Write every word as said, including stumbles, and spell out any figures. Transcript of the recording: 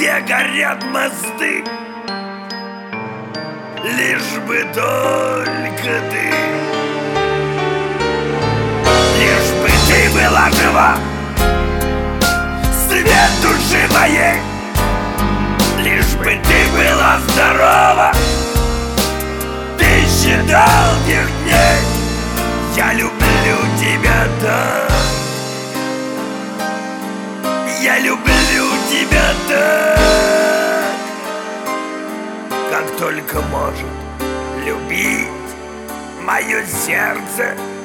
где горят мосты, лишь бы только ты, лишь бы ты была жива, свет души моей, лишь бы ты была здорова, ты считал тех дней. Я люблю тебя так, я люблю тебя так, как только может любить мое сердце.